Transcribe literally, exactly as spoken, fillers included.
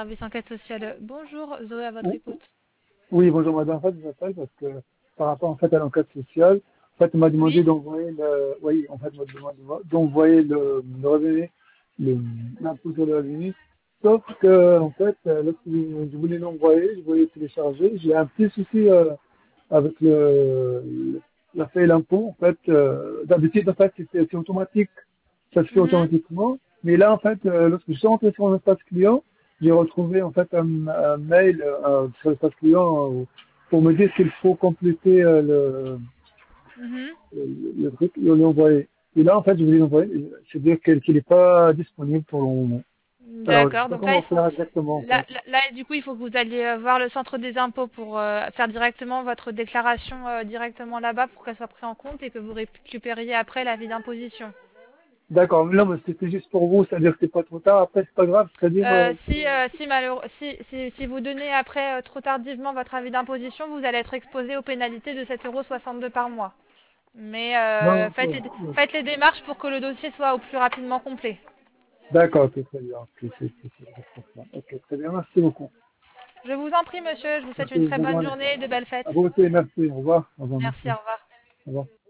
service enquête sociale. Bonjour, Zoé, à votre Ou- écoute. Oui, bonjour madame. En fait, je vous appelle parce que par rapport en fait à l'enquête sociale, en fait, on m'a demandé Oui. d'envoyer le, oui, en fait, on m'a demandé d'envoyer le, le revenu, le, l'impôt sur le revenu. Sauf que, en fait, euh, lorsque je je voulais l'envoyer, je voulais télécharger, j'ai un petit souci euh, avec le, le- la feuille l'impôt. En fait, euh, d'habitude, en fait, c'est c'est automatique, ça se fait Mhm. automatiquement. Mais là, en fait, euh, lorsque je suis rentré sur un espace client, j'ai retrouvé en fait un, un mail euh, sur l'espace client euh, pour me dire qu'il faut compléter euh, le, Mhm. le, le truc et l'envoyer. Et là, en fait, je voulais l'envoyer, c'est-à-dire qu'il qu'il n'est pas disponible pour le moment. Alors, je ne sais D'accord, pas donc là, il comment faut... faire exactement, en Là, fait. là, là, du coup, il faut que vous alliez euh, voir le centre des impôts pour euh, faire directement votre déclaration euh, directement là-bas pour qu'elle soit prise en compte et que vous récupériez après l'avis d'imposition. D'accord, mais non, mais c'était juste pour vous, c'est-à-dire que c'est pas trop tard. Après, c'est pas grave, c'est-à-dire, Euh, euh, si, euh, si, malheureux- si, si, si vous donnez après euh, trop tardivement votre avis d'imposition, vous allez être exposé aux pénalités de sept euros soixante-deux par mois. Mais euh, non, faites euh, les, euh, faites les démarches pour que le dossier soit au plus rapidement complet. d'accord, ok, très bien. Ok, c'est, c'est, c'est, c'est, c'est, ok, très bien, merci beaucoup. Je vous en prie, monsieur. Je vous souhaite Merci, une très bonne bonne journée. journée et de belles À fêtes. vous aussi, merci. Au revoir. Au revoir, Merci, merci. au revoir. Au revoir.